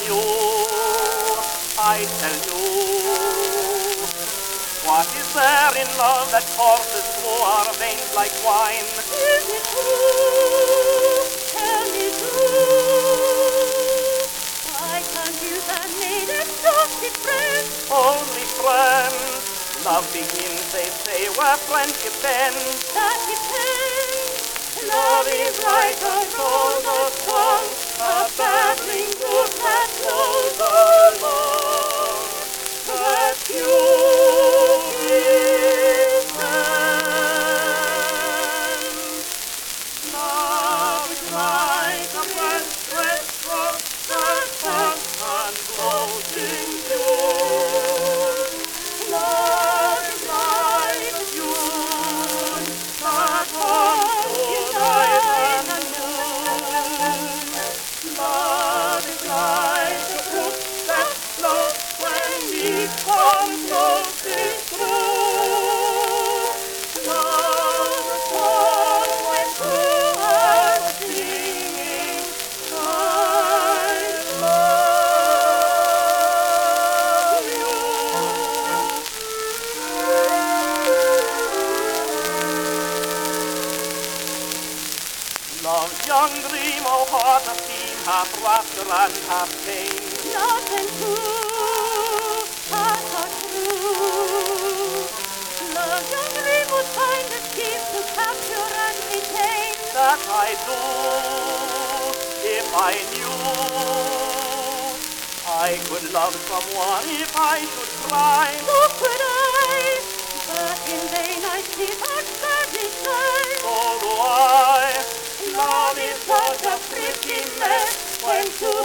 you, I tell you, what is there in love that courses through our veins like wine? Is it true? Tell me true. Why can't you and me just be friends? Only friends. Love begins, they say, where friendship ends. That depends. Love is like a soldier's song, a battling brook that flows along. That you give friends. Love is like a breath from the sun and floating June. Love is like a June that comes to night and noon. Love is like a brook that flows when we come floating through. Love is always through us singing, I love you. Love's young dream, oh heart of teen, half rapture and half pain. Love and true, hearts are true. Love young dream would find a scheme to capture and retain. That I do, if I knew I could love someone if I should try. So could I, but in vain I see that burning shine. So do I. Love is such a pretty mess when two